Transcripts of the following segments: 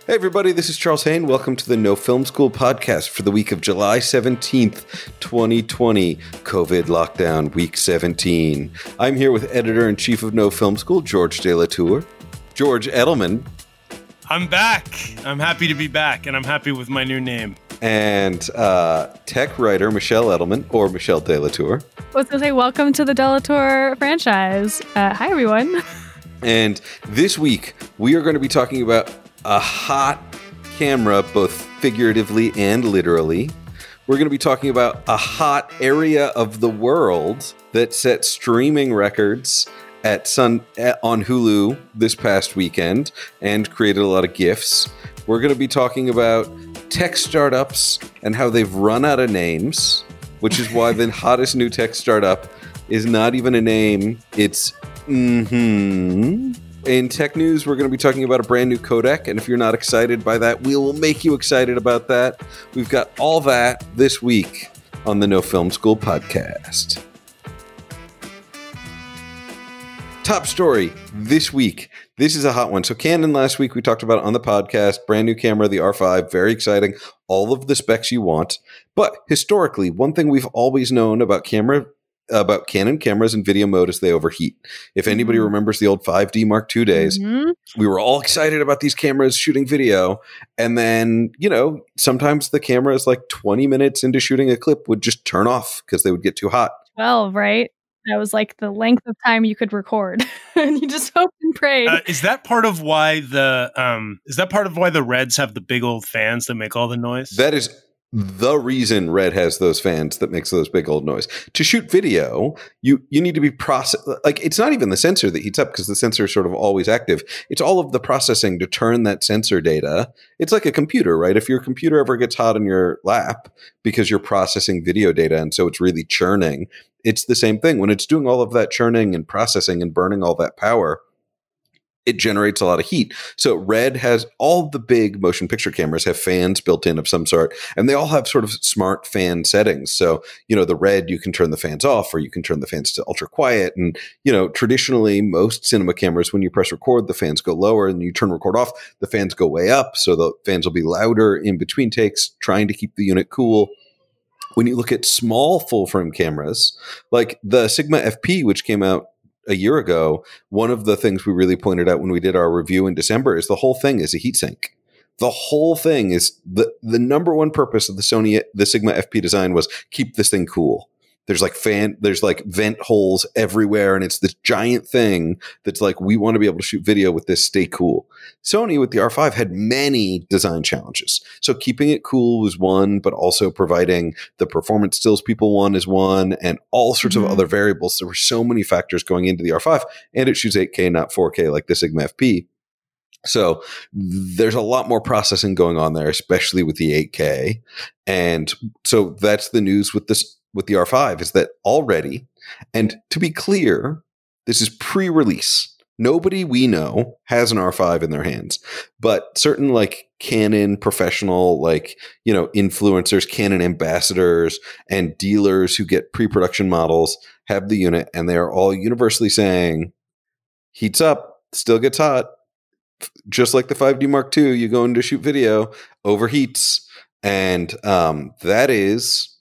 Hey everybody, this is Charles Haine. Welcome to the No Film School podcast for the week of July 17th, 2020, COVID lockdown week 17. I'm here with editor-in-chief of No Film School, George De La Tour. George Edelman. I'm back. I'm happy to be back, and I'm happy with my new name. And tech writer Michelle Edelman, or Michelle De La Tour. I was going to say, welcome to the De La Tour franchise. Hi, everyone. And this week, we are going to be talking about a hot camera, both figuratively and literally. We're going to be talking about a hot area of the world that set streaming records on Hulu this past weekend and created a lot of GIFs. We're going to be talking about tech startups and how they've run out of names, which is why the hottest new tech startup is not even a name. It's In tech news, we're going to be talking about a brand new codec, and if you're not excited by that, we will make you excited about that. We've got all that this week on the No Film School podcast. Top story this week. This is a hot one. So Canon last week, we talked about it on the podcast. Brand new camera, the R5, very exciting. All of the specs you want. But historically, one thing we've always known about Canon cameras in video mode is they overheat. If anybody remembers the old 5D Mark II days, we were all excited about these cameras shooting video. And then, sometimes the camera is like 20 minutes into shooting a clip would just turn off because they would get too hot. 12, right? That was like the length of time you could record. And you just hope and pray. Is that part of why the Reds have the big old fans that make all the noise? That is the reason Red has those fans that makes those big old noise. To shoot video, you need to be it's not even the sensor that heats up because the sensor is sort of always active. It's all of the processing to turn that sensor data. It's like a computer, right? If your computer ever gets hot in your lap because you're processing video data and so it's really churning, it's the same thing. When it's doing all of that churning and processing and burning all that power, it generates a lot of heat. So Red has all the big motion picture cameras have fans built in of some sort, and they all have sort of smart fan settings. So, the Red, you can turn the fans off or you can turn the fans to ultra quiet. And, traditionally most cinema cameras, when you press record, the fans go lower, and you turn record off, the fans go way up. So the fans will be louder in between takes, trying to keep the unit cool. When you look at small full frame cameras, like the Sigma FP, which came out a year ago, one of the things we really pointed out when we did our review in December is the whole thing is a heatsink. The whole thing is the number one purpose of the Sigma FP design was keep this thing cool. There's like vent holes everywhere, and it's this giant thing that's like, we want to be able to shoot video with this, stay cool. Sony with the R5 had many design challenges. So keeping it cool was one, but also providing the performance stills people want is one, and all sorts of other variables. There were so many factors going into the R5, and it shoots 8K, not 4K like the Sigma FP. So there's a lot more processing going on there, especially with the 8K. And so that's the news with the R5 is that already, and to be clear, this is pre-release. Nobody we know has an R5 in their hands, but certain like Canon professional, influencers, Canon ambassadors, and dealers who get pre-production models have the unit, and they are all universally saying, heats up, still gets hot. Just like the 5D Mark II, you go in to shoot video, overheats. And that is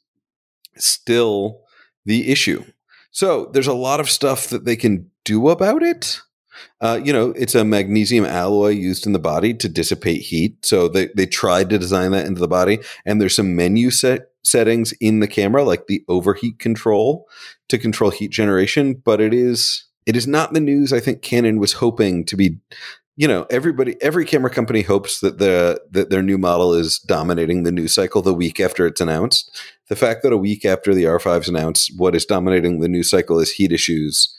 still the issue. So there's a lot of stuff that they can do about it. It's a magnesium alloy used in the body to dissipate heat. So they tried to design that into the body. And there's some menu settings in the camera, like the overheat control to control heat generation. But it is not the news I think Canon was hoping to be. Every camera company hopes that their new model is dominating the news cycle the week after it's announced. The fact that a week after the R5's announced, what is dominating the news cycle is heat issues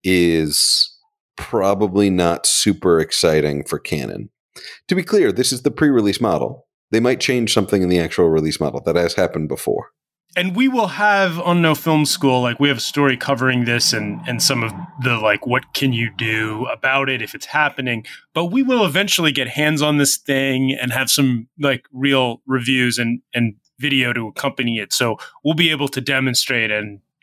is probably not super exciting for Canon. To be clear, this is the pre-release model. They might change something in the actual release model. That has happened before. And we will have on No Film School, we have a story covering this and some of the, what can you do about it if it's happening. But we will eventually get hands on this thing and have some, real reviews and video to accompany it. So we'll be able to demonstrate and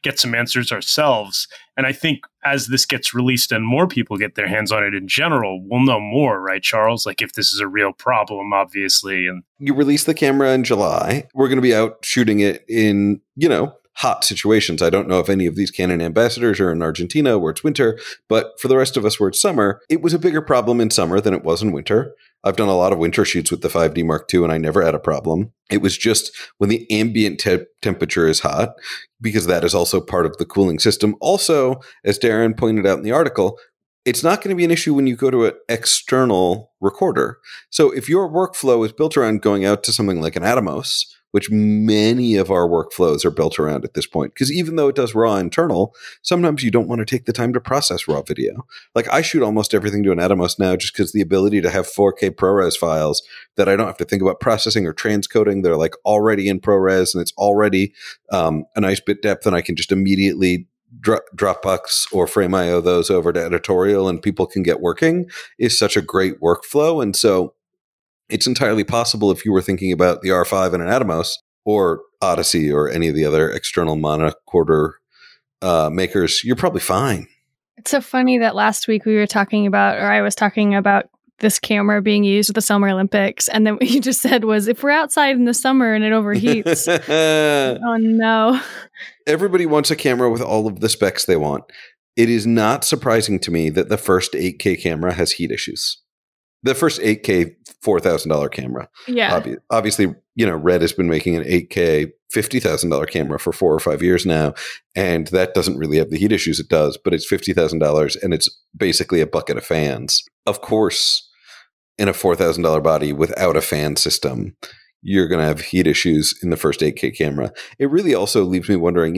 get some answers ourselves. And I think as this gets released and more people get their hands on it in general, we'll know more, right, Charles? Like if this is a real problem, obviously. And you release the camera in July. We're going to be out shooting it in, hot situations. I don't know if any of these Canon ambassadors are in Argentina where it's winter, but for the rest of us where it's summer, it was a bigger problem in summer than it was in winter. I've done a lot of winter shoots with the 5D Mark II and I never had a problem. It was just when the ambient temperature is hot, because that is also part of the cooling system. Also, as Darren pointed out in the article, it's not going to be an issue when you go to an external recorder. So if your workflow is built around going out to something like an Atomos, which many of our workflows are built around at this point, because even though it does raw internal, sometimes you don't want to take the time to process raw video. Like I shoot almost everything to an Atomos now just because the ability to have 4K ProRes files that I don't have to think about processing or transcoding, they're like already in ProRes and it's already a nice bit depth, and I can just immediately Dropbox or Frame.io those over to editorial and people can get working, is such a great workflow. And so it's entirely possible if you were thinking about the R5 and an Atomos or Odyssey or any of the other external monocorder makers, you're probably fine. It's so funny that last week we were talking about, or I was talking about this camera being used at the Summer Olympics. And then what you just said was, if we're outside in the summer and it overheats, oh no. Everybody wants a camera with all of the specs they want. It is not surprising to me that the first 8K camera has heat issues. The first 8K $4,000 camera. Yeah. Obviously, Red has been making an 8K $50,000 camera for 4 or 5 years now, and that doesn't really have the heat issues it does, but it's $50,000 and it's basically a bucket of fans. Of course, in a $4,000 body without a fan system, you're going to have heat issues in the first 8K camera. It really also leaves me wondering,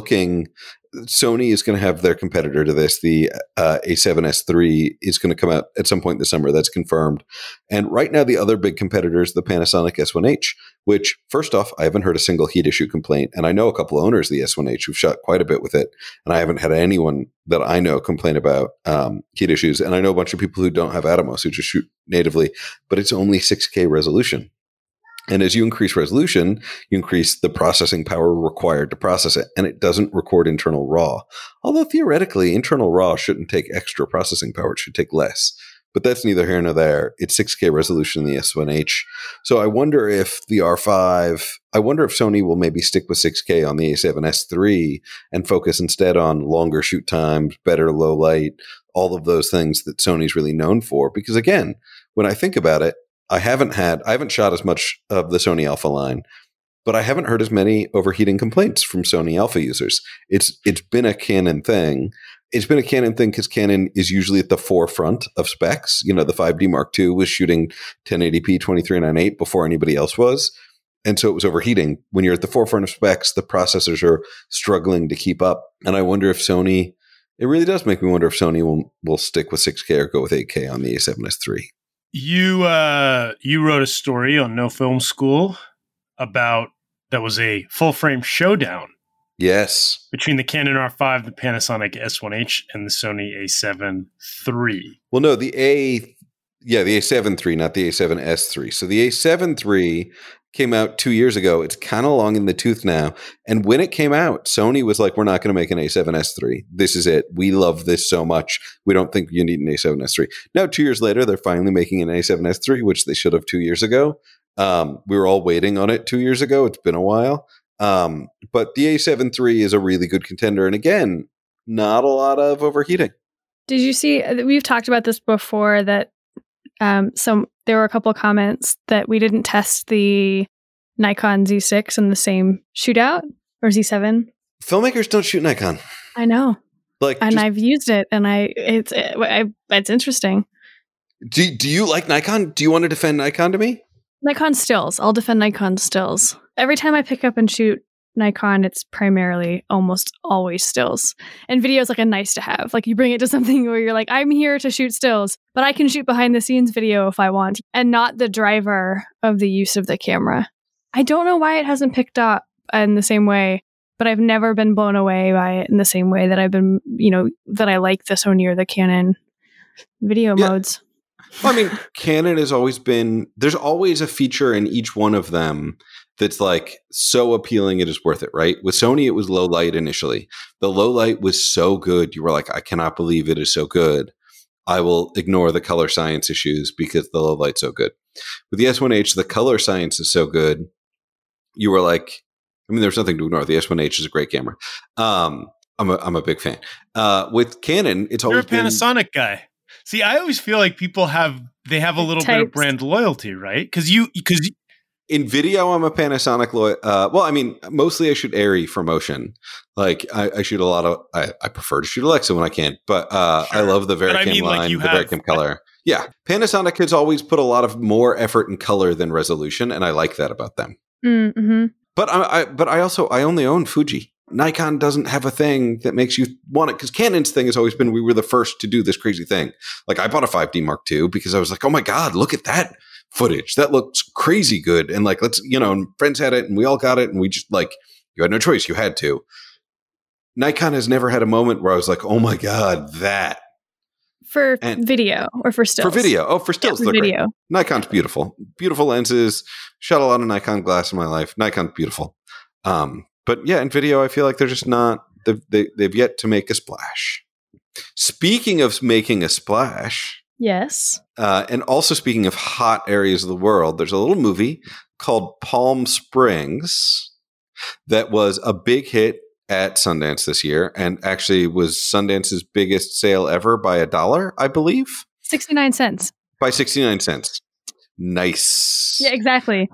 Sony is going to have their competitor to this. The A7S III is going to come out at some point this summer. That's confirmed. And right now, the other big competitor is the Panasonic S1H, which, first off, I haven't heard a single heat issue complaint. And I know a couple of owners of the S1H who've shot quite a bit with it. And I haven't had anyone that I know complain about heat issues. And I know a bunch of people who don't have Atomos who just shoot natively, but it's only 6K resolution. And as you increase resolution, you increase the processing power required to process it. And it doesn't record internal RAW. Although theoretically, internal RAW shouldn't take extra processing power. It should take less. But that's neither here nor there. It's 6K resolution in the S1H. So I wonder if the R5, I wonder if Sony will maybe stick with 6K on the A7S III and focus instead on longer shoot times, better low light, all of those things that Sony's really known for. Because again, when I think about it, I haven't shot as much of the Sony Alpha line, but I haven't heard as many overheating complaints from Sony Alpha users. It's been a Canon thing. It's been a Canon thing because Canon is usually at the forefront of specs. The 5D Mark II was shooting 1080p 23:9:8 before anybody else was. And so it was overheating. When you're at the forefront of specs, the processors are struggling to keep up. And I wonder if Sony, it really does make me wonder if Sony will stick with 6K or go with 8K on the A7S III. You wrote a story on No Film School about that was a full frame showdown. Yes, between the Canon R5, the Panasonic S1H, and the Sony A7 III. Well, no, the A7 III, not the A7S III. So the A7 III came out 2 years ago. It's kind of long in the tooth now. And when it came out, Sony was like, we're not going to make an A7S III. This is it. We love this so much. We don't think you need an A7S III. Now, 2 years later, they're finally making an A7S III, which they should have 2 years ago. We were all waiting on it 2 years ago. It's been a while. But the A7 III is a really good contender. And again, not a lot of overheating. Did you see, we've talked about this before, that there were a couple of comments that we didn't test the Nikon Z6 in the same shootout, or Z7. Filmmakers don't shoot Nikon. I know. I've used it, and it's interesting. Do you like Nikon? Do you want to defend Nikon to me? Nikon stills. I'll defend Nikon stills. Every time I pick up and shoot Nikon, it's primarily almost always stills. And video is like a nice to have. Like you bring it to something where you're like, I'm here to shoot stills, but I can shoot behind the scenes video if I want, and not the driver of the use of the camera. I don't know why it hasn't picked up in the same way, but I've never been blown away by it in the same way that I've been, that I like the Sony or the Canon video modes. Well, I mean, Canon has always been, there's always a feature in each one of them that's like so appealing it is worth it, right? With Sony, it was low light initially. The low light was so good. You were like, I cannot believe it is so good. I will ignore the color science issues because the low light's so good. With the S1H, the color science is so good. You were like, I mean, there's nothing to ignore. The S1H is a great camera. I'm a big fan. With Canon, it's always You're a Panasonic guy. See, I always feel like people have a little bit of brand loyalty, right? Because in video, I'm a Panasonic well, I mean, mostly I shoot Arri for motion. Like I shoot a lot of. I prefer to shoot Alexa when I can, but I love the Vericam line, the Vericam color. Yeah, Panasonic has always put a lot of more effort in color than resolution, and I like that about them. Mm-hmm. But I only own Fuji. Nikon doesn't have a thing that makes you want it, because Canon's thing has always been we were the first to do this crazy thing. Like I bought a 5D Mark II because I was like, oh my God, look at that footage. That looks crazy good. And like, let's, and friends had it and we all got it and we just like, you had no choice. You had to. Nikon has never had a moment where I was like, oh my God, that. For video or for stills? For video. Oh, for stills. Yeah, for video. Great. Nikon's beautiful. Beautiful lenses. Shot a lot of Nikon glass in my life. Nikon's beautiful. But yeah, in video, I feel like they're just not, they've yet to make a splash. Speaking of making a splash. Yes. And also speaking of hot areas of the world, there's a little movie called Palm Springs that was a big hit at Sundance this year and actually was Sundance's biggest sale ever by $1, I believe. 69 cents. By 69 cents. Nice. Yeah, exactly.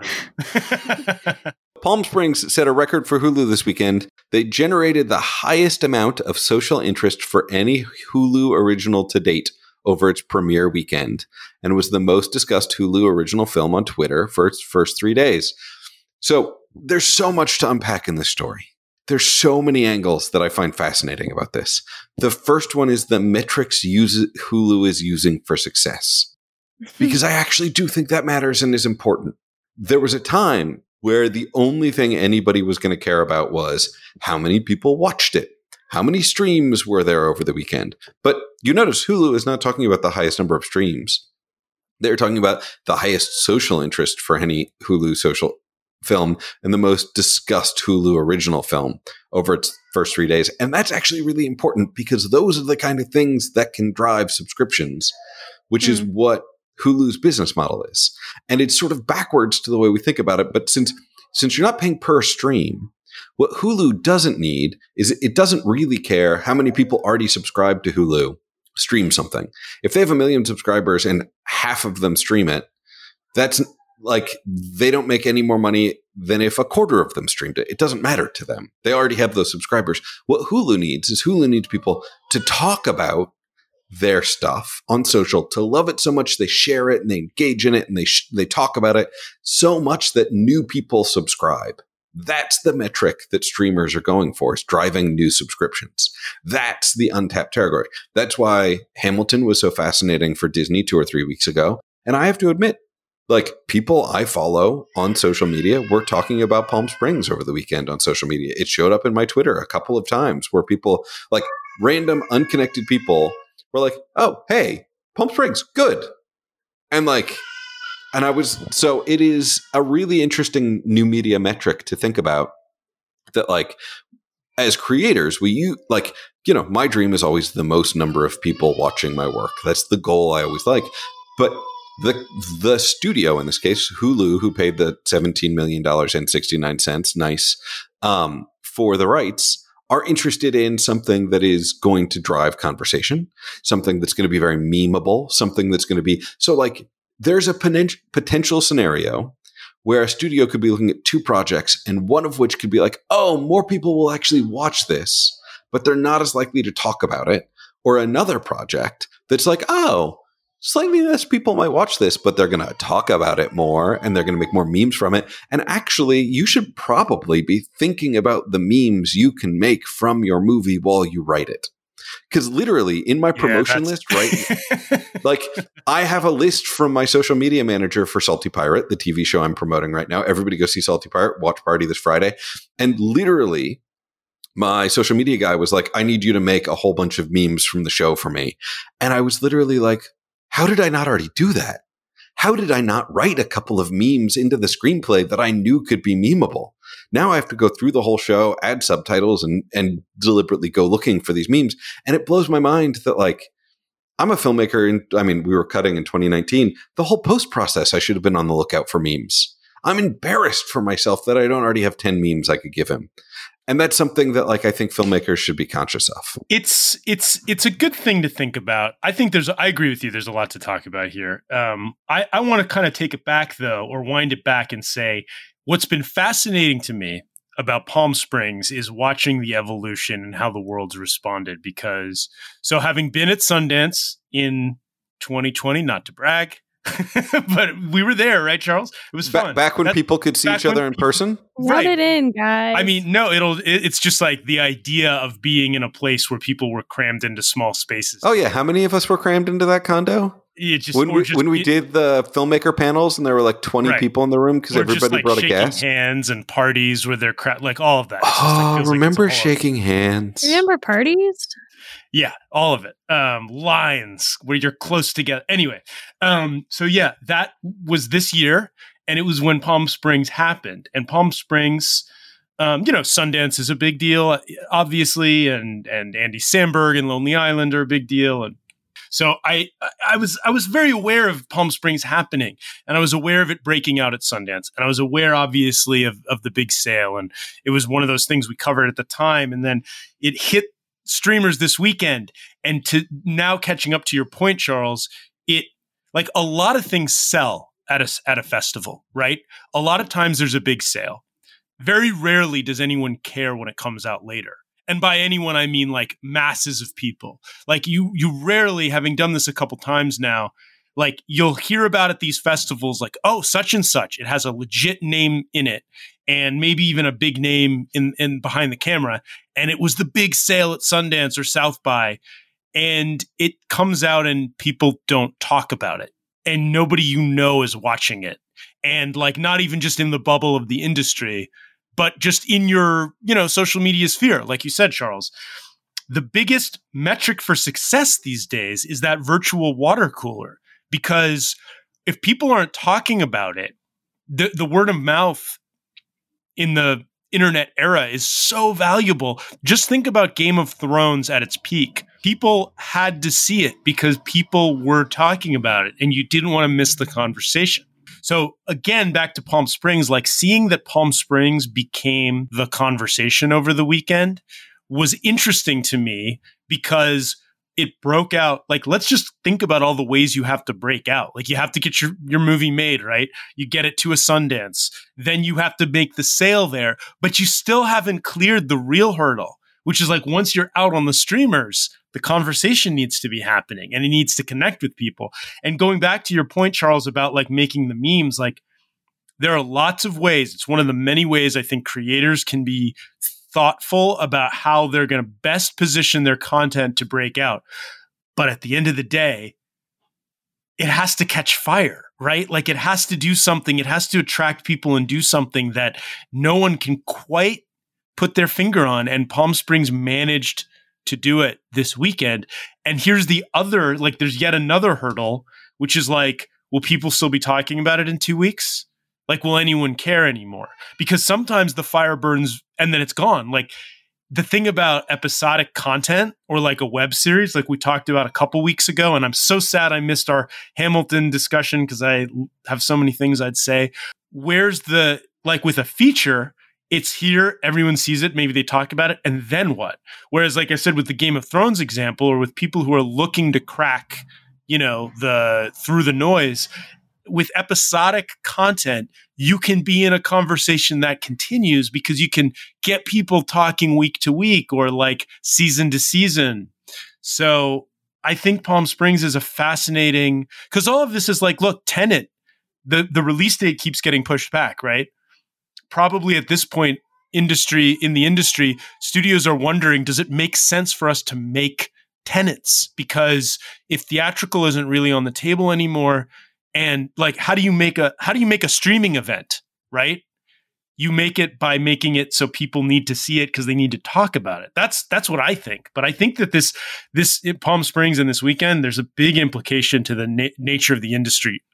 Palm Springs set a record for Hulu this weekend. They generated the highest amount of social interest for any Hulu original to date over its premiere weekend, and was the most discussed Hulu original film on Twitter for its first 3 days. So there's so much to unpack in this story. There's so many angles that I find fascinating about this. The first one is the metrics Hulu is using for success, because I actually do think that matters and is important. There was a time where the only thing anybody was going to care about was how many people watched it. How many streams were there over the weekend? But you notice Hulu is not talking about the highest number of streams. They're talking about the highest social interest for any Hulu social film and the most discussed Hulu original film over its first 3 days. And that's actually really important because those are the kind of things that can drive subscriptions, which is what Hulu's business model is. And it's sort of backwards to the way we think about it. But since you're not paying per stream, what Hulu doesn't need is it doesn't really care how many people already subscribe to Hulu stream something. If they have 1 million subscribers and half of them stream it, that's like they don't make any more money than if a quarter of them streamed it. It doesn't matter to them. They already have those subscribers. What Hulu needs is Hulu needs people to talk about their stuff on social, to love it so much they share it and they engage in it and they talk about it so much that new people subscribe. That's the metric that streamers are going for, is driving new subscriptions. That's the untapped territory. That's why Hamilton was so fascinating for Disney 2 or 3 weeks ago. And I have to admit, like, people I follow on social media were talking about Palm Springs over the weekend on social media. It showed up in my Twitter a couple of times where people, like random unconnected people, were like, oh, hey, Palm Springs, good. And like, so it is a really interesting new media metric to think about that, like, as creators, my dream is always the most number of people watching my work. That's the goal I always like. But the studio, in this case, Hulu, who paid the $17 million and 69 cents, nice, for the rights, are interested in something that is going to drive conversation, something that's going to be very memeable, something that's going to be, so like, there's a potential scenario where a studio could be looking at 2 projects and one of which could be like, oh, more people will actually watch this, but they're not as likely to talk about it. Or another project that's like, oh, slightly less people might watch this, but they're going to talk about it more and they're going to make more memes from it. And actually, you should probably be thinking about the memes you can make from your movie while you write it. Because literally in my promotion list, right? Like, I have a list from my social media manager for Salty Pirate, the TV show I'm promoting right now. Everybody go see Salty Pirate, watch party this Friday. And literally, my social media guy was like, I need you to make a whole bunch of memes from the show for me. And I was literally like, how did I not already do that? how did I not write a couple of memes into the screenplay that I knew could be memeable? Now I have to go through the whole show, add subtitles, and deliberately go looking for these memes. And it blows my mind that, like, I'm a filmmaker, and we were cutting in 2019. The whole post process, I should have been on the lookout for memes. I'm embarrassed for myself that I don't already have 10 memes I could give him. And that's something that, like, I think filmmakers should be conscious of. It's a good thing to think about. I think I agree with you. There's a lot to talk about here. I want to kind of take it back, though, or wind it back and say what's been fascinating to me about Palm Springs is watching the evolution and how the world's responded. Because, so having been at Sundance in 2020, not to brag, but we were there, right, Charles? It was fun. Back when people could see each other in person? Rub it in, guys. I mean, no, it's just like the idea of being in a place where people were crammed into small spaces. Oh, yeah. How many of us were crammed into that condo? When we did the filmmaker panels and there were like 20 people in the room because everybody brought a guest. Shaking hands and parties where they're like all of that. Oh, remember shaking hands? Remember parties? Yeah, all of it. Lines where you're close together. Anyway, so yeah, that was this year, and it was when Palm Springs happened. And Palm Springs, Sundance is a big deal, obviously, and Andy Samberg and Lonely Island are a big deal. And so I was very aware of Palm Springs happening, and I was aware of it breaking out at Sundance, and I was aware, obviously, of the big sale, and it was one of those things we covered at the time, and then it hit streamers this weekend. And to now catching up to your point, Charles, it, like, a lot of things sell at a festival, right? A lot of times there's a big sale. Very rarely does anyone care when it comes out later. And by anyone, I mean like masses of people. Like you rarely, having done this a couple times now, like you'll hear about at these festivals, like, oh, such and such, it has a legit name in it, and maybe even a big name in behind the camera. And it was the big sale at Sundance or South by, and it comes out and people don't talk about it, and nobody is watching it. And like, not even just in the bubble of the industry, but just in your, social media sphere, like you said, Charles. The biggest metric for success these days is that virtual water cooler. Because if people aren't talking about it, the word of mouth in the internet era is so valuable. Just think about Game of Thrones at its peak. People had to see it because people were talking about it, and you didn't want to miss the conversation. So again, back to Palm Springs, like seeing that Palm Springs became the conversation over the weekend was interesting to me because it broke out. Like, let's just think about all the ways you have to break out. Like, you have to get your movie made, right? You get it to a Sundance. Then you have to make the sale there, but you still haven't cleared the real hurdle, which is like, once you're out on the streamers, the conversation needs to be happening and it needs to connect with people. And going back to your point, Charles, about like making the memes, like there are lots of ways. It's one of the many ways I think creators can be thoughtful about how they're going to best position their content to break out. But at the end of the day, it has to catch fire, right? Like it has to do something. It has to attract people and do something that no one can quite put their finger on. And Palm Springs managed to do it this weekend. And here's the other, like there's yet another hurdle, which is like, will people still be talking about it in 2 weeks? Like, will anyone care anymore? Because sometimes the fire burns and then it's gone. Like the thing about episodic content or like a web series, like we talked about a couple weeks ago, and I'm so sad I missed our Hamilton discussion because I have so many things I'd say. Where's the, like with a feature, it's here, everyone sees it, maybe they talk about it, and then what? Whereas, like I said, with the Game of Thrones example, or with people who are looking to crack, through the noise, with episodic content, you can be in a conversation that continues because you can get people talking week to week or like season to season. So I think Palm Springs is a fascinating, because all of this is like, look, Tenet, the release date keeps getting pushed back, right? Probably at this point, in the industry, studios are wondering, does it make sense for us to make Tenets? Because if theatrical isn't really on the table anymore, and like, how do you make a streaming event, right? You make it by making it so people need to see it because they need to talk about it. That's what I think. But I think that this Palm Springs and this weekend, there's a big implication to the nature of the industry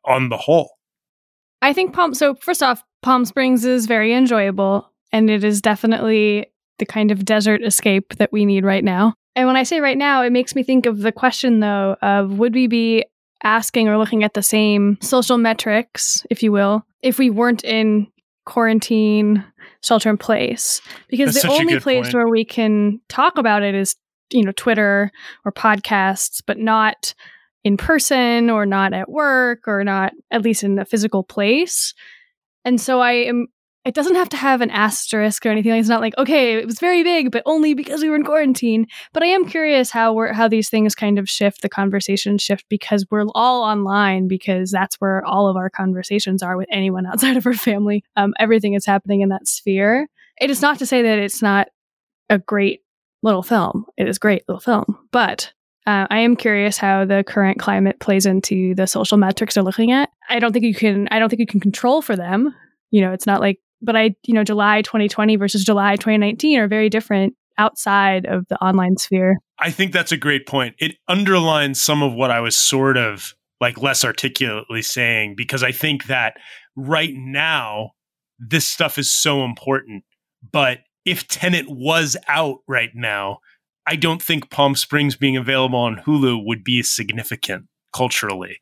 on the whole? I think so first off, Palm Springs is very enjoyable, and it is definitely the kind of desert escape that we need right now. And when I say right now, it makes me think of the question, though, of would we be asking or looking at the same social metrics, if you will, if we weren't in quarantine, shelter in place? Because That's the such a only good place point. where we can talk about it is, Twitter or podcasts, but not in person or not at work or not at least in a physical place. And so it doesn't have to have an asterisk or anything. It's not like, okay, it was very big, but only because we were in quarantine. But I am curious how these things kind of shift, the conversation shift, because we're all online, because that's where all of our conversations are with anyone outside of our family. Everything is happening in that sphere. It is not to say that it's not a great little film. It is a great little film. But I am curious how the current climate plays into the social metrics they're looking at. I don't think you can control for them. It's not like, but July 2020 versus July 2019 are very different outside of the online sphere. I think that's a great point. It underlines some of what I was sort of like less articulately saying, because I think that right now, this stuff is so important. But if Tenet was out right now, I don't think Palm Springs being available on Hulu would be significant culturally.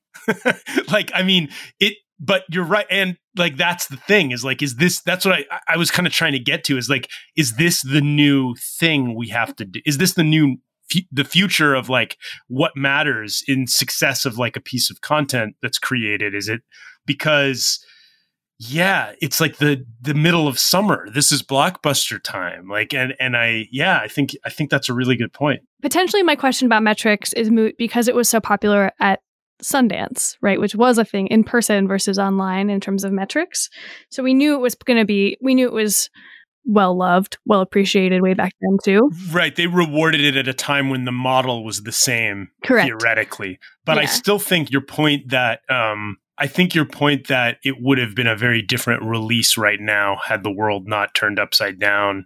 But you're right. And like, that's the thing is that's what I was kind of trying to get to is like, is this the new thing we have to do? Is this the future of like what matters in success of like a piece of content that's created? Is it because, yeah, it's like the middle of summer. This is blockbuster time. Like, I think that's a really good point. Potentially my question about metrics is moot because it was so popular at Sundance, right? Which was a thing in person versus online in terms of metrics. So we knew it was well loved, well appreciated way back then too. Right. They rewarded it at a time when the model was the same, correct, theoretically. But yeah. I still think your point that it would have been a very different release right now had the world not turned upside down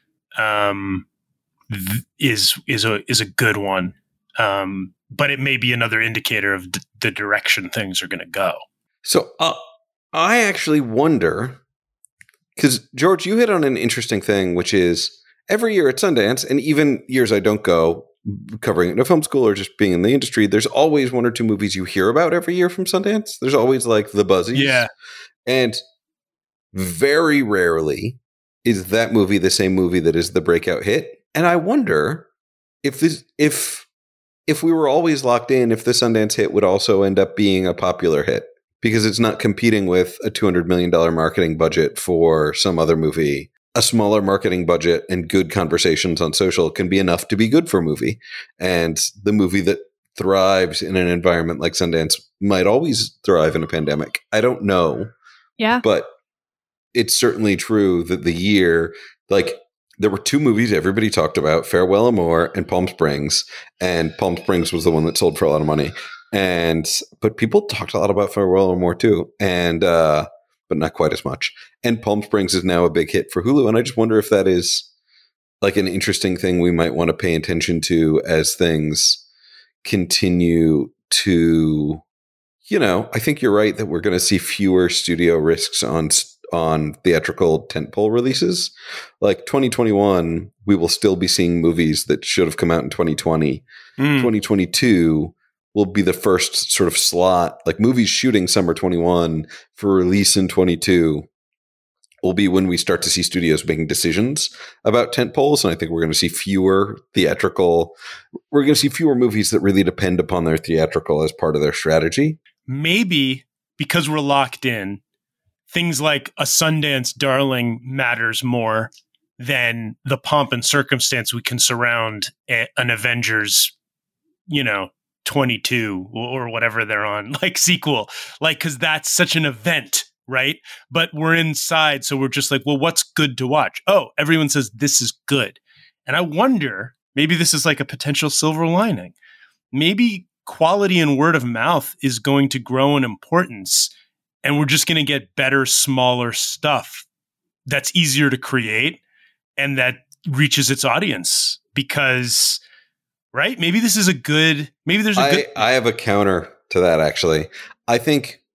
is a good one. But it may be another indicator of the direction things are going to go. So I actually wonder, because George, you hit on an interesting thing, which is every year at Sundance, and even years I don't go, covering it in a film school or just being in the industry, there's always one or two movies you hear about every year from Sundance. There's always like the buzzies. Yeah. And very rarely is that movie the same movie that is the breakout hit. And I wonder if we were always locked in, if the Sundance hit would also end up being a popular hit, because it's not competing with a $200 million marketing budget for some other movie. A smaller marketing budget and good conversations on social can be enough to be good for a movie. And the movie that thrives in an environment like Sundance might always thrive in a pandemic. I don't know. Yeah. But it's certainly true that the year, like, there were two movies everybody talked about, Farewell Amore and Palm Springs. And Palm Springs was the one that sold for a lot of money. But people talked a lot about Farewell Amore too. But not quite as much. And Palm Springs is now a big hit for Hulu. And I just wonder if that is like an interesting thing we might want to pay attention to as things continue to, I think you're right that we're going to see fewer studio risks on theatrical tentpole releases. Like 2021, we will still be seeing movies that should have come out in 2020. 2022 will be the first sort of slot, like movies shooting summer 21 for release in 22 will be when we start to see studios making decisions about tentpoles. And I think we're going to see fewer movies that really depend upon their theatrical as part of their strategy. Maybe because we're locked in, things like a Sundance darling matters more than the pomp and circumstance we can surround an Avengers, 22 or whatever they're on, like sequel, like, cause that's such an event, right? But we're inside. So we're just like, well, what's good to watch? Oh, everyone says this is good. And I wonder, maybe this is like a potential silver lining. Maybe quality and word of mouth is going to grow in importance. And we're just going to get better, smaller stuff that's easier to create and that reaches its audience because, right? Maybe this is I have a counter to that, actually. I think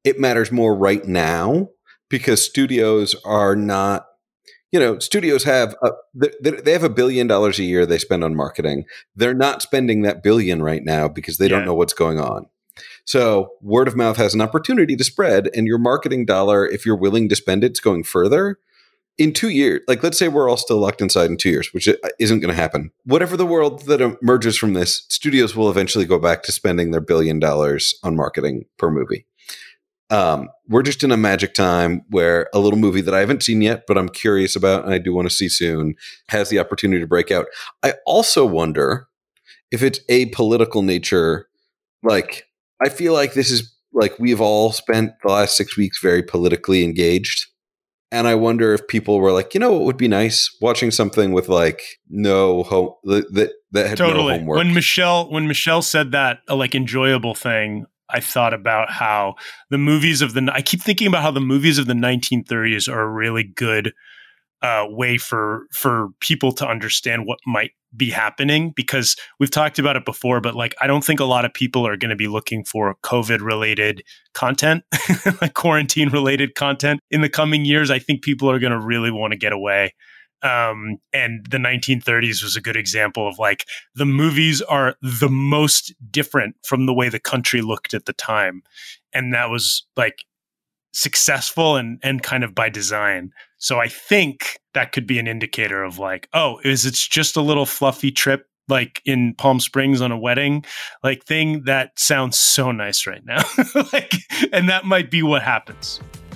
it matters more right now because studios are not, studios have they have $1 billion a year they spend on marketing. They're not spending that billion right now because they don't know what's going on. So word of mouth has an opportunity to spread, and your marketing dollar, if you're willing to spend it, it's going further. In 2 years, like let's say we're all still locked inside in 2 years, which isn't going to happen. Whatever the world that emerges from this, studios will eventually go back to spending their $1 billion on marketing per movie. We're just in a magic time where a little movie that I haven't seen yet, but I'm curious about and I do want to see soon, has the opportunity to break out. I also wonder if it's a political nature. Like, I feel like this is like we've all spent the last 6 weeks very politically engaged. And I wonder if people were like, what would be nice? Watching something with like no hope that had no homework. When Michelle said that like enjoyable thing, I thought about how I keep thinking about how the movies of the 1930s are a really good way for people to understand what might be happening, because we've talked about it before, but like I don't think a lot of people are going to be looking for COVID related content, like quarantine related content in the coming years. I think people are going to really want to get away. And the 1930s was a good example of like the movies are the most different from the way the country looked at the time. And that was like successful and kind of by design. So I think that could be an indicator of like, it's just a little fluffy trip like in Palm Springs on a wedding like thing that sounds so nice right now. And that might be what happens.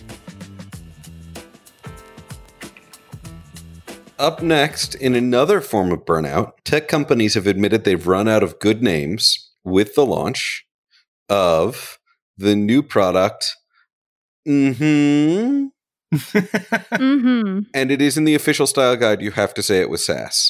Up next, in another form of burnout, tech companies have admitted they've run out of good names with the launch of the new product. And it is in the official style guide. You have to say it with sass.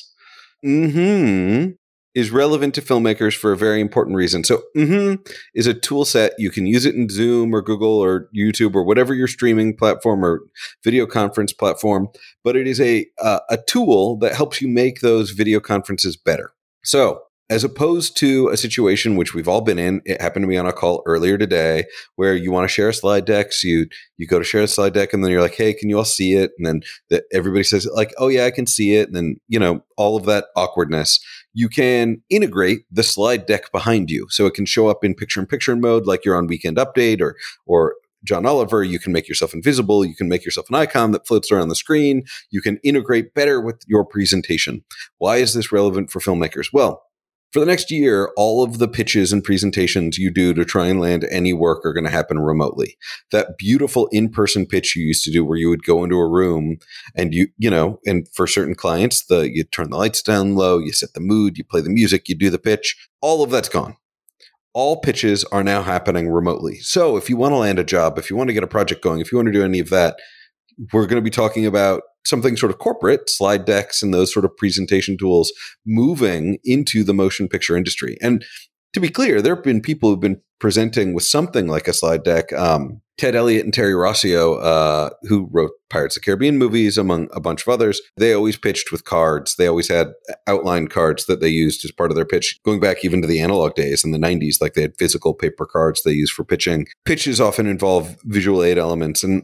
Is relevant to filmmakers for a very important reason. So is a tool set. You can use it in Zoom or Google or YouTube or whatever your streaming platform or video conference platform, but it is a tool that helps you make those video conferences better. So as opposed to a situation which we've all been in, it happened to me on a call earlier today where you want to share a slide deck. So you go to share a slide deck and then you're like, hey, can you all see it? And then everybody says like, oh yeah, I can see it. And then, all of that awkwardness. You can integrate the slide deck behind you. So it can show up in picture-in-picture mode like you're on Weekend Update or John Oliver. You can make yourself invisible. You can make yourself an icon that floats around the screen. You can integrate better with your presentation. Why is this relevant for filmmakers? Well, for the next year, all of the pitches and presentations you do to try and land any work are going to happen remotely. That beautiful in-person pitch you used to do where you would go into a room and and for certain clients, you turn the lights down low, you set the mood, you play the music, you do the pitch. All of that's gone. All pitches are now happening remotely. So if you want to land a job, if you want to get a project going, if you want to do any of that, we're going to be talking about something sort of corporate, slide decks and those sort of presentation tools moving into the motion picture industry. And to be clear, there have been people who've been presenting with something like a slide deck. Ted Elliott and Terry Rossio, who wrote Pirates of the Caribbean movies, among a bunch of others, they always pitched with cards. They always had outline cards that they used as part of their pitch, going back even to the analog days in the 90s. Like they had physical paper cards they used for pitching. Pitches often involve visual aid elements, and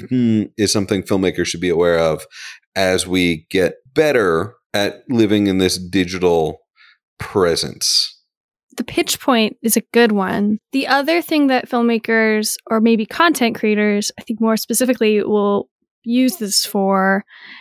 is something filmmakers should be aware of as we get better at living in this digital presence. The pitch point is a good one. The other thing that filmmakers or maybe content creators, I think more specifically, will use this for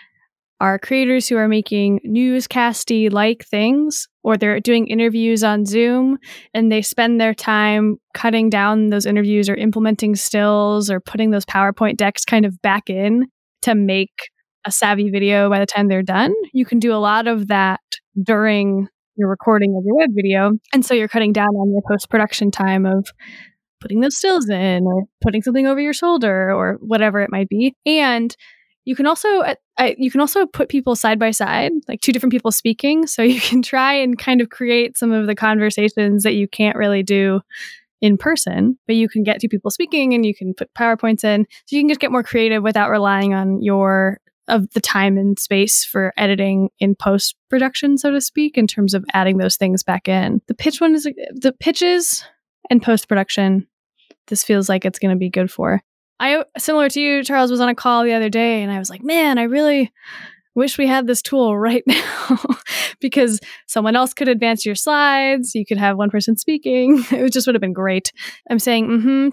are creators who are making newscasty like things, or they're doing interviews on Zoom and they spend their time cutting down those interviews or implementing stills or putting those PowerPoint decks kind of back in to make a savvy video by the time they're done. You can do a lot of that during your recording of your web video. And so you're cutting down on your post-production time of putting those stills in or putting something over your shoulder or whatever it might be. And you can also put people side by side, like two different people speaking. So you can try and kind of create some of the conversations that you can't really do in person, but you can get two people speaking and you can put PowerPoints in. So you can just get more creative without relying on of the time and space for editing in post-production, so to speak, in terms of adding those things back in. The pitches and post-production this feels like it's going to be good for. Similar to you, Charles, was on a call the other day and I was like, man, I really wish we had this tool right now because someone else could advance your slides. You could have one person speaking. It just would have been great. I'm saying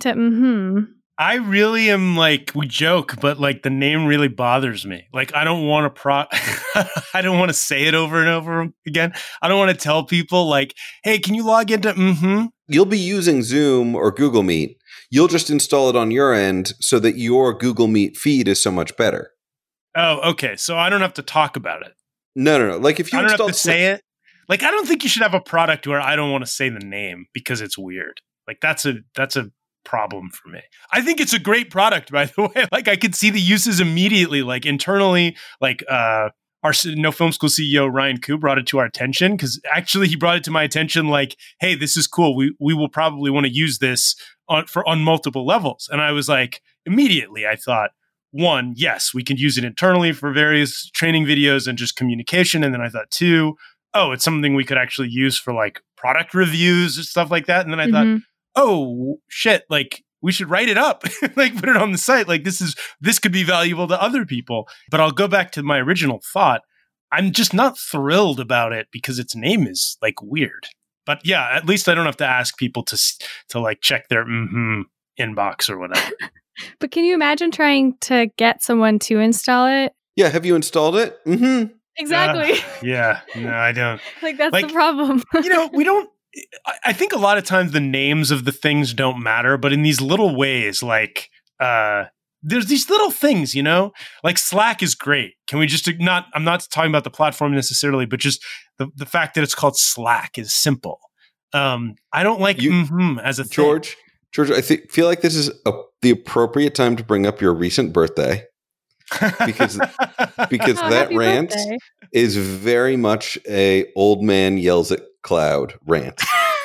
to I really am like, we joke, but like the name really bothers me. Like, I don't want to I don't want to say it over and over again. I don't want to tell people like, hey, can you log into You'll be using Zoom or Google Meet. You'll just install it on your end so that your Google Meet feed is so much better. Oh, okay. So I don't have to talk about it. No. Like if you I don't have to say it. Like, I don't think you should have a product where I don't want to say the name because it's weird. Like that's a problem for me. I think it's a great product, by the way. Like I could see the uses immediately, like internally, like our No Film School CEO, Ryan Koo, brought it to our attention because actually he brought it to my attention like, hey, this is cool. We will probably want to use this on multiple levels. And I was like, immediately I thought, one, yes, we can use it internally for various training videos and just communication. And then I thought, two, oh, it's something we could actually use for like product reviews and stuff like that. And then I thought, oh shit, like we should write it up, like put it on the site. Like this could be valuable to other people. But I'll go back to my original thought. I'm just not thrilled about it because its name is like weird. But yeah, at least I don't have to ask people to like check their inbox or whatever. But can you imagine trying to get someone to install it? Yeah, have you installed it? Exactly. Yeah, no, I don't. Like that's the problem. We don't. I think a lot of times the names of the things don't matter, but in these little ways, like there's these little things, like Slack is great. Can we just I'm not talking about the platform necessarily, but just the fact that it's called Slack is simple. I don't like as a thing. George, I feel like this is the appropriate time to bring up your recent birthday because that rant birthday. is very much a old man yells at cloud rant.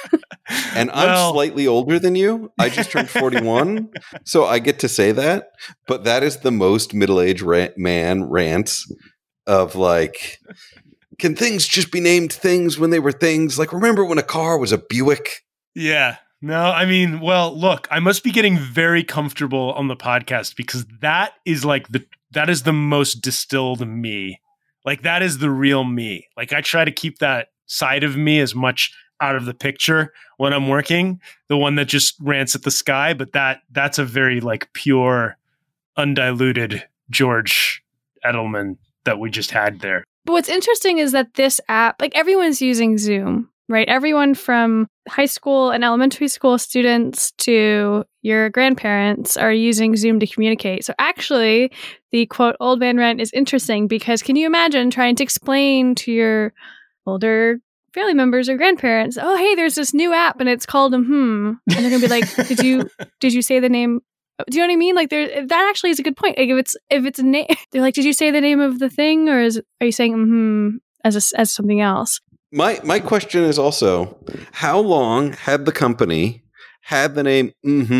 And I'm slightly older than you. I just turned 41, so I get to say that. But that is the most middle-aged man rants of like, can things just be named things when they were things? Like, remember when a car was a Buick? Yeah. No, I mean, well, look, I must be getting very comfortable on the podcast because that is like that is the most distilled me. Like that is the real me. Like I try to keep that side of me as much out of the picture when I'm working, the one that just rants at the sky, but that's a very like pure, undiluted George Edelman that we just had there. But what's interesting is that this app, like everyone's using Zoom, right? Everyone from high school and elementary school students to your grandparents are using Zoom to communicate. So actually, the quote old man rant is interesting because can you imagine trying to explain to your older family members or grandparents, oh, hey, there's this new app and it's called And they're going to be like, did you say the name? Do you know what I mean? Like that actually is a good point. Like if it's a name, they're like, did you say the name of the thing or are you saying as something else? My question is also, how long had the company had the name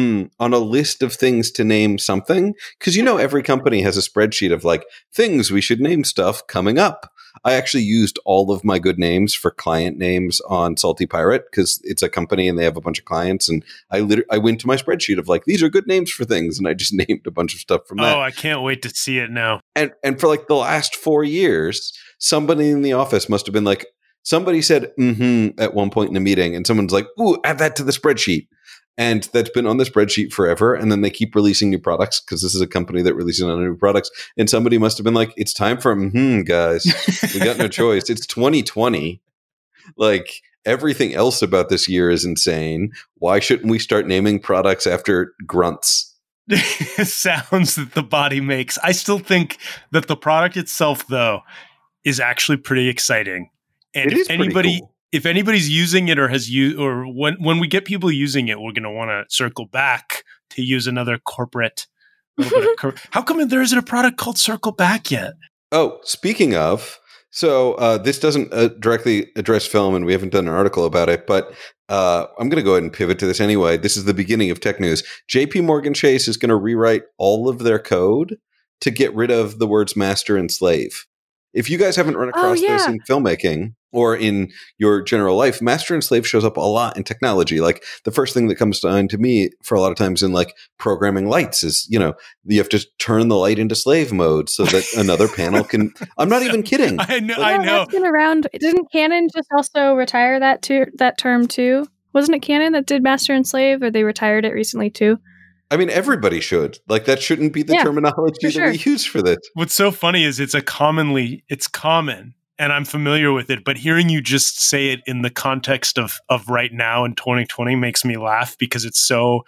on a list of things to name something? Because every company has a spreadsheet of like things we should name stuff coming up. I actually used all of my good names for client names on Salty Pirate because it's a company and they have a bunch of clients. And I went to my spreadsheet of like, these are good names for things. And I just named a bunch of stuff from that. Oh, I can't wait to see it now. And for like the last 4 years, somebody in the office must have been like, somebody said at one point in a meeting and someone's like, ooh, add that to the spreadsheet. And that's been on the spreadsheet forever. And then they keep releasing new products because this is a company that releases on new products. And somebody must have been like, it's time for guys. We got no choice. It's 2020. Like everything else about this year is insane. Why shouldn't we start naming products after grunts? Sounds that the body makes. I still think that the product itself, though, is actually pretty exciting. And if anybody's using it or has used, or when we get people using it, we're going to want to circle back to use another corporate. How come there isn't a product called Circle Back yet? Oh, speaking of, so this doesn't directly address film, and we haven't done an article about it, but I'm going to go ahead and pivot to this anyway. This is the beginning of tech news. JP Morgan Chase is going to rewrite all of their code to get rid of the words master and slave. If you guys haven't run across this in filmmaking or in your general life, master and slave shows up a lot in technology. Like the first thing that comes to mind to me for a lot of times in like programming lights is, you have to turn the light into slave mode so that another panel can, I'm not even kidding. I know. That's been around. Didn't Canon just also retire that term too? Wasn't it Canon that did master and slave, or they retired it recently too? I mean, everybody should. Like, that shouldn't be the terminology that we use for this. What's so funny is it's common, and I'm familiar with it, but hearing you just say it in the context of right now in 2020 makes me laugh because it's so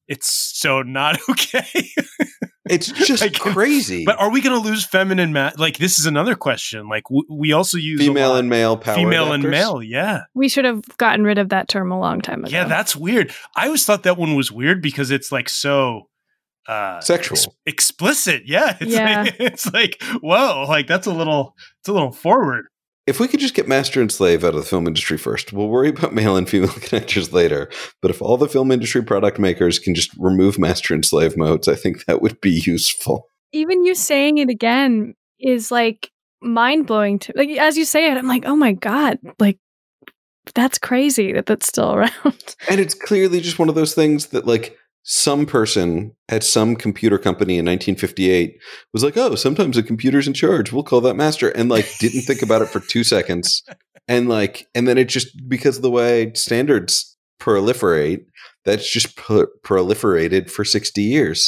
not okay. It's just crazy. But are we going to lose feminine like, this is another question. Like, we also use female and male power female adapters. And male, yeah. We should have gotten rid of that term a long time ago. Yeah, that's weird. I always thought that one was weird because it's like so sexual, explicit. Yeah, it's like whoa, like it's a little forward. If we could just get master and slave out of the film industry first, we'll worry about male and female connectors later. But if all the film industry product makers can just remove master and slave modes, I think that would be useful. Even you saying it again is like mind blowing. Like as you say it, I'm like, oh my God, like that's crazy that that's still around. And it's clearly just one of those things that like some person at some computer company in 1958 was like, oh, sometimes a computer's in charge. We'll call that master. And like, didn't think about it for 2 seconds. And then it just, because of the way standards proliferate, that's just proliferated for 60 years.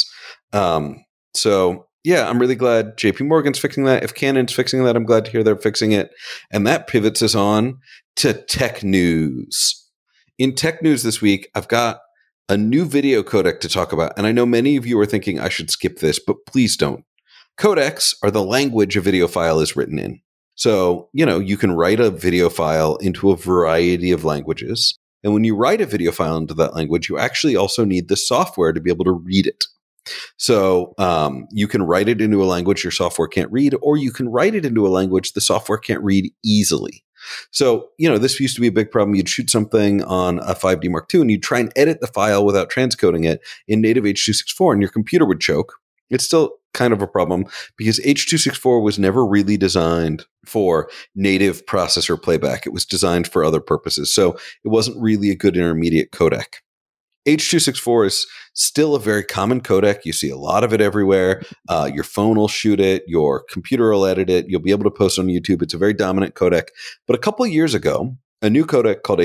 So yeah, I'm really glad JP Morgan's fixing that. If Canon's fixing that, I'm glad to hear they're fixing it. And that pivots us on to tech news. In tech news this week, I've got a new video codec to talk about. And I know many of you are thinking I should skip this, but please don't. Codecs are the language a video file is written in. So, you can write a video file into a variety of languages. And when you write a video file into that language, you actually also need the software to be able to read it. So you can write it into a language your software can't read, or you can write it into a language the software can't read easily. So, this used to be a big problem. You'd shoot something on a 5D Mark II and you'd try and edit the file without transcoding it in native H.264 and your computer would choke. It's still kind of a problem because H.264 was never really designed for native processor playback. It was designed for other purposes. So it wasn't really a good intermediate codec. H.264 is still a very common codec. You see a lot of it everywhere. Your phone will shoot it. Your computer will edit it. You'll be able to post on YouTube. It's a very dominant codec. But a couple of years ago, a new codec called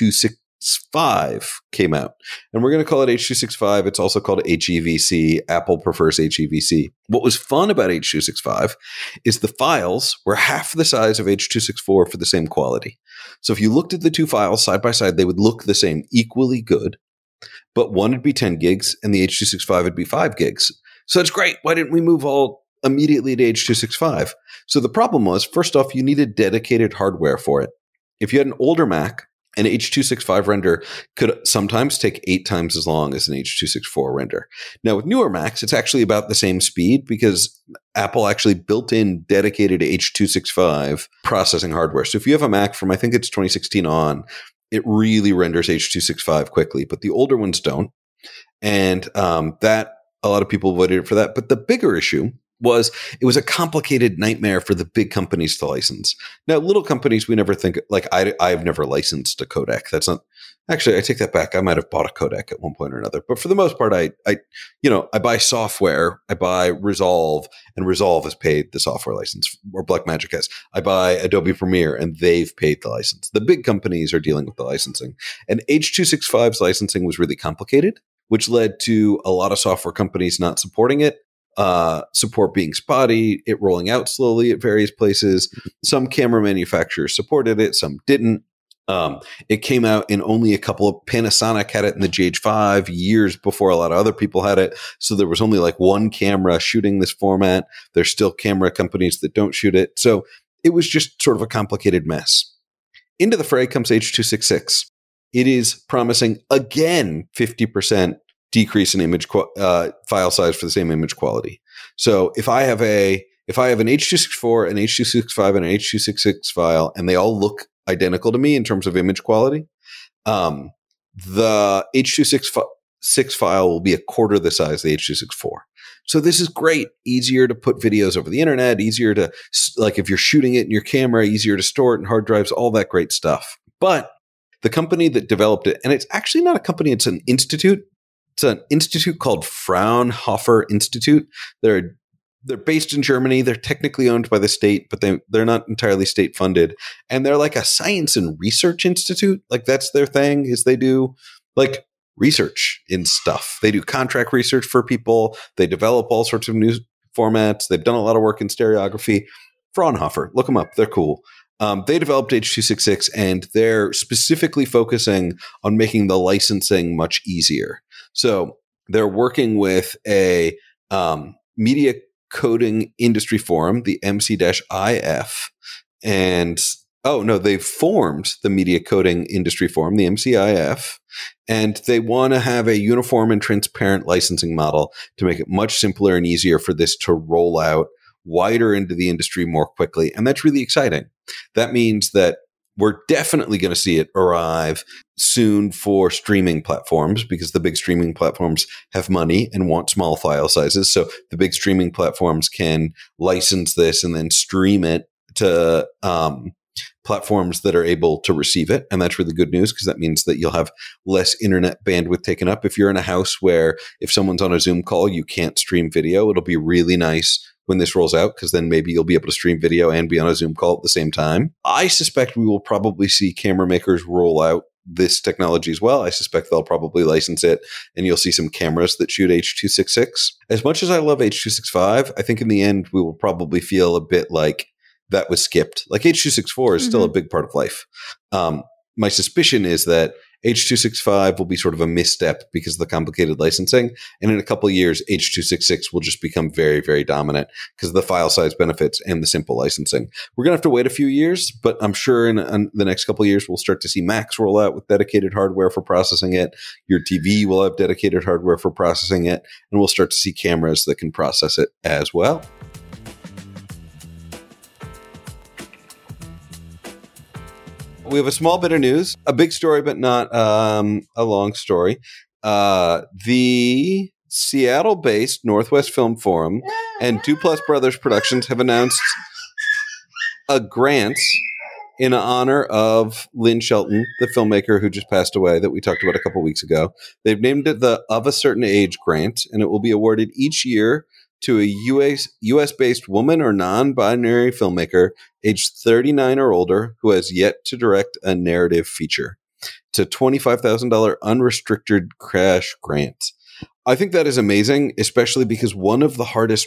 H.265 came out. And we're going to call it H.265. It's also called HEVC. Apple prefers HEVC. What was fun about H.265 is the files were half the size of H.264 for the same quality. So if you looked at the two files side by side, they would look the same, equally good. But one would be 10 gigs and the H.265 would be 5 gigs. So it's great. Why didn't we move all immediately to H.265? So the problem was, first off, you needed dedicated hardware for it. If you had an older Mac, an H.265 render could sometimes take 8 times as long as an H.264 render. Now with newer Macs, it's actually about the same speed because Apple actually built in dedicated H.265 processing hardware. So if you have a Mac from, I think it's 2016 on, it really renders H.265 quickly, but the older ones don't. And that a lot of people voted for that. But the bigger issue was it was a complicated nightmare for the big companies to license. Now, little companies, we never think, like I've never licensed a codec. That's not, actually, I take that back. I might have bought a codec at one point or another. But for the most part, I buy software, I buy Resolve, and Resolve has paid the software license, or Blackmagic has. I buy Adobe Premiere, and they've paid the license. The big companies are dealing with the licensing. And H.265's licensing was really complicated, which led to a lot of software companies not supporting it. Support being spotty, it rolling out slowly at various places. Some camera manufacturers supported it, some didn't. It came out in only a couple of, Panasonic had it in the GH5 years before a lot of other people had it. So there was only like one camera shooting this format. There's still camera companies that don't shoot it. So it was just sort of a complicated mess. Into the fray comes H.266. It is promising again 50% decrease in image file size for the same image quality. So if I have an H.264, an H.265, and an H.266 file, and they all look identical to me in terms of image quality, the H.266 H.265 file will be a quarter the size of the H.264. So this is great. Easier to put videos over the internet, easier to, like if you're shooting it in your camera, easier to store it in hard drives, all that great stuff. But the company that developed it, and it's actually not a company, it's an institute. It's an institute called Fraunhofer Institute. They're based in Germany. They're technically owned by the state, but they're not entirely state funded. And they're like a science and research institute. Like that's their thing, is they do like research in stuff. They do contract research for people. They develop all sorts of new formats. They've done a lot of work in stereography. Fraunhofer, look them up. They're cool. They developed H.266, and they're specifically focusing on making the licensing much easier. So they're working with a media coding industry forum, the MC-IF, and they've formed the Media Coding Industry Forum, the MC-IF, and they want to have a uniform and transparent licensing model to make it much simpler and easier for this to roll out wider into the industry more quickly. And that's really exciting. That means that we're definitely going to see it arrive soon for streaming platforms, because the big streaming platforms have money and want small file sizes. So the big streaming platforms can license this and then stream it to platforms that are able to receive it. And that's really good news, because that means that you'll have less internet bandwidth taken up. If you're in a house where if someone's on a Zoom call, you can't stream video, it'll be really nice when this rolls out, because then maybe you'll be able to stream video and be on a Zoom call at the same time. I suspect we will probably see camera makers roll out this technology as well. I suspect they'll probably license it, and you'll see some cameras that shoot H.266. As much as I love H.265, I think in the end we will probably feel a bit like that was skipped. Like H.264 is still a big part of life. My suspicion is that H.265 will be sort of a misstep because of the complicated licensing. And in a couple of years, H.266 will just become very, very dominant because of the file size benefits and the simple licensing. We're going to have to wait a few years, but I'm sure in the next couple of years, we'll start to see Macs roll out with dedicated hardware for processing it. Your TV will have dedicated hardware for processing it, and we'll start to see cameras that can process it as well. We have a small bit of news, a big story, but not a long story. The Seattle-based Northwest Film Forum and Duplass Brothers Productions have announced a grant in honor of Lynn Shelton, the filmmaker who just passed away that we talked about a couple weeks ago. They've named it the Of a Certain Age Grant, and it will be awarded each year to a U.S.-based woman or non-binary filmmaker aged 39 or older who has yet to direct a narrative feature. It's a $25,000 unrestricted cash grant. I think that is amazing, especially because one of the hardest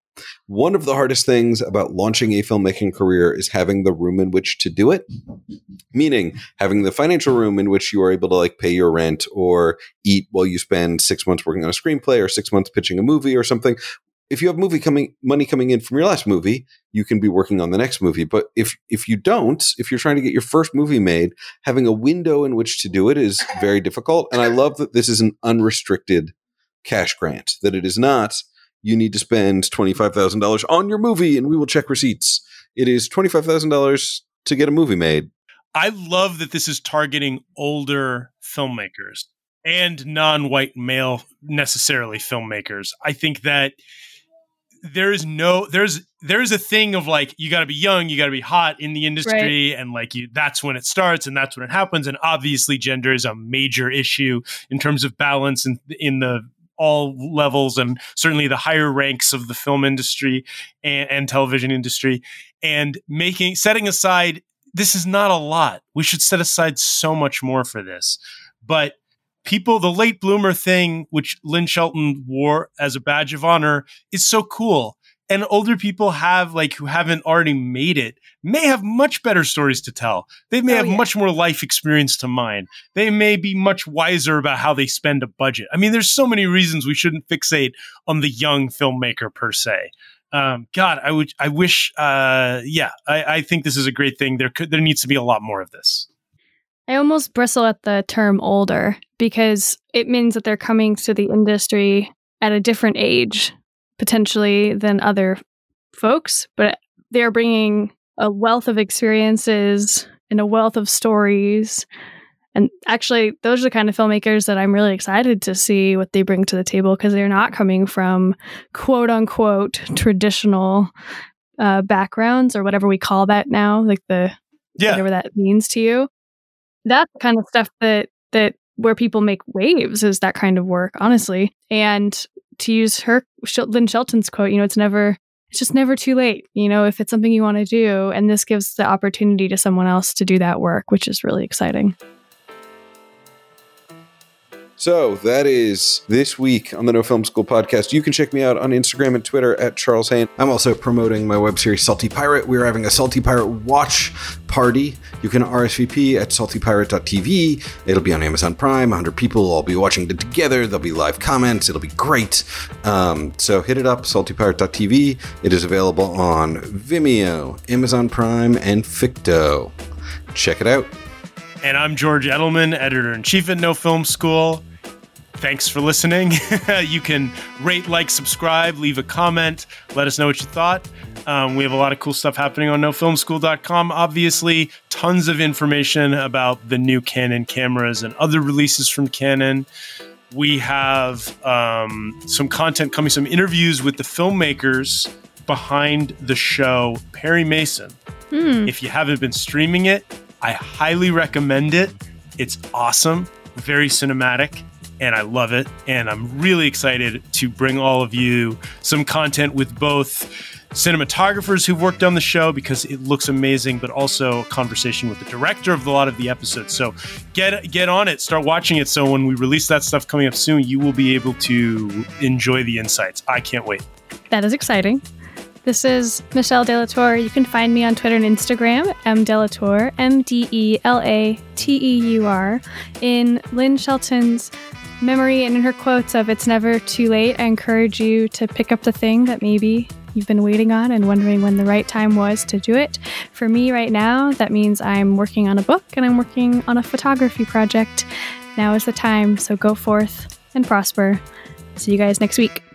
things about launching a filmmaking career is having the room in which to do it, meaning having the financial room in which you are able to like pay your rent or eat while you spend 6 months working on a screenplay or 6 months pitching a movie or something. If you have money coming in from your last movie, you can be working on the next movie. But if you don't, if you're trying to get your first movie made, having a window in which to do it is very difficult. And I love that this is an unrestricted cash grant, that it is not, you need to spend $25,000 on your movie and we will check receipts. It is $25,000 to get a movie made. I love that this is targeting older filmmakers and non-white male necessarily filmmakers. I think that there's a thing of like, you got to be young, you got to be hot in the industry, right? And like that's when it starts and that's when it happens. And obviously gender is a major issue in terms of balance in the all levels and certainly the higher ranks of the film industry and television industry, and setting aside, this is not a lot. We should set aside so much more for this. But the late bloomer thing, which Lynn Shelton wore as a badge of honor, is so cool. And older people who haven't already made it, may have much better stories to tell. They may have much more life experience to mine. They may be much wiser about how they spend a budget. I mean, there's so many reasons we shouldn't fixate on the young filmmaker per se. God, I think this is a great thing. There needs to be a lot more of this. I almost bristle at the term older because it means that they're coming to the industry at a different age, potentially, than other folks, but they're bringing a wealth of experiences and a wealth of stories And actually, those are the kind of filmmakers that I'm really excited to see what they bring to the table, because they're not coming from quote unquote traditional backgrounds, or whatever we call that now, like whatever that means to you. That's the kind of stuff that where people make waves, is that kind of work, honestly. And to use Lynn Shelton's quote, it's just never too late, if it's something you want to do. And this gives the opportunity to someone else to do that work, which is really exciting. So that is this week on the No Film School podcast. You can check me out on Instagram and Twitter at Charles Hain. I'm also promoting my web series Salty Pirate. We're having a Salty Pirate watch party. You can RSVP at saltypirate.tv. It'll be on Amazon Prime. 100 people will all be watching it together. There'll be live comments. It'll be great. So hit it up, saltypirate.tv. It is available on Vimeo, Amazon Prime, and Ficto. Check it out. And I'm George Edelman, editor-in-chief at No Film School. Thanks for listening. You can rate, like, subscribe, leave a comment, let us know what you thought. We have a lot of cool stuff happening on nofilmschool.com. Obviously, tons of information about the new Canon cameras and other releases from Canon. We have some content coming, some interviews with the filmmakers behind the show Perry Mason. If you haven't been streaming it, I highly recommend it. It's awesome, very cinematic, and I love it. And I'm really excited to bring all of you some content with both cinematographers who've worked on the show, because it looks amazing, but also a conversation with the director of a lot of the episodes. So get on it, start watching it. So when we release that stuff coming up soon, you will be able to enjoy the insights. I can't wait. That is exciting. This is Michelle Delatour. You can find me on Twitter and Instagram, mdelatour, MDELATEUR. In Lynn Shelton's memory and in her quotes of "It's never too late," I encourage you to pick up the thing that maybe you've been waiting on and wondering when the right time was to do it. For me right now, that means I'm working on a book and I'm working on a photography project. Now is the time, so go forth and prosper. See you guys next week.